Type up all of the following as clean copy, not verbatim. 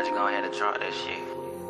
don't you go ahead and drop that shit?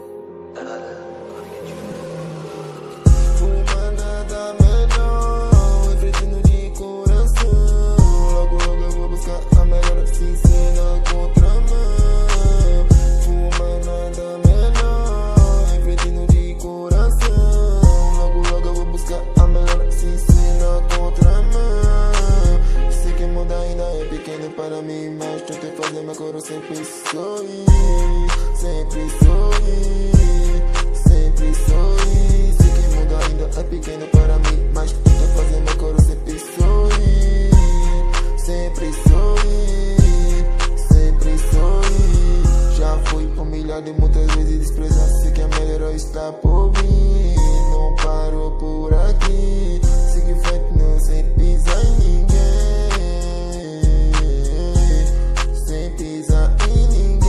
Fuma nada melhor, refletindo de coração. Logo logo eu vou buscar a melhor, se na contramão. Fuma nada melhor, refletindo de coração. Logo logo eu vou buscar a melhor, se na contramão. Sei que muda ainda é pequeno para mim, mas tentei fazer meu coro sempre sorrir. Sempre sorrir, sempre sorrir. Sei que muda ainda é pequeno para mim, mas tentei fazer meu coro sempre sorrir. Sempre sorrir, sempre sorrir. Já fui humilhado e muitas vezes desprezado. Sei que a melhor está por vir. Não parou por aqui. Siga em frente, não sem pisar em ninguém. Sem pisar em ninguém.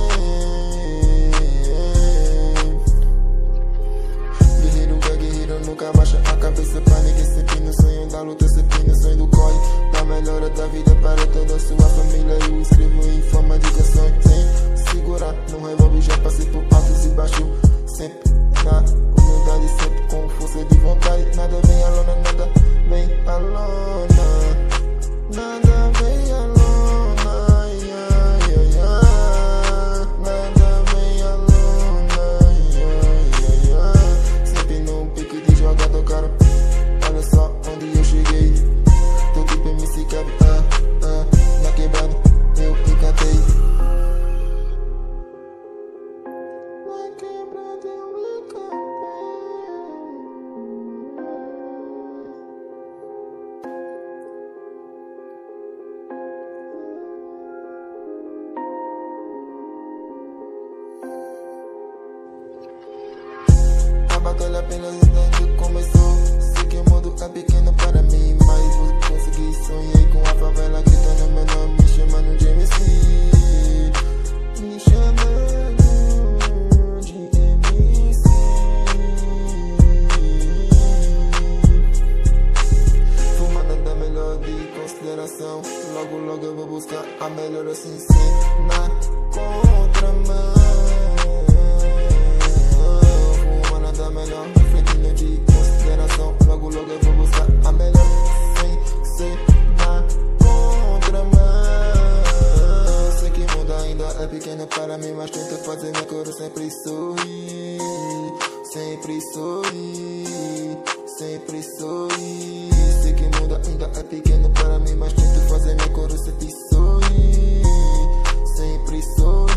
Guerreiro é guerreiro, nunca baixa a cabeça pra ninguém. Sempre no sonho da luta, sempre no sonho do corre. Da melhora da vida para toda a sua família. Eu escrevo em forma de canções sem segurar no revólver. Já passei por altos e baixos, sempre na humildade, sempre com força de vontade. Nada vem à lona, nada vem à lona. Nada vem à lona, ia, ia, ia. Nada vem à lona, ia, ia, ia. Sempre no pique de jogador, cara. Olha só onde eu cheguei. Tô tipo MC Cap, na quebrada eu encantei. Na quebrada eu encantei. A batalha apenas desde que começou. Sei que o mundo é pequeno para mim, mas vou conseguir. Sonhei com a favela gritando meu nome, me chamando de MC. Me chamando de MC. Fumando da melhor de consideração. Logo logo eu vou buscar a melhor assim, sempre na contramão. Fumando da melhor, refletindo de consideração. Logo logo eu vou buscar a melhor sem ser na contramão. Sei que muda ainda é pequeno para mim, mas tento fazer meu coro sempre sorrir. Sempre sorrir, sempre sorrir. Sei que muda ainda é pequeno para mim, mas tento fazer meu coro sempre sorrir. Sempre sorrir.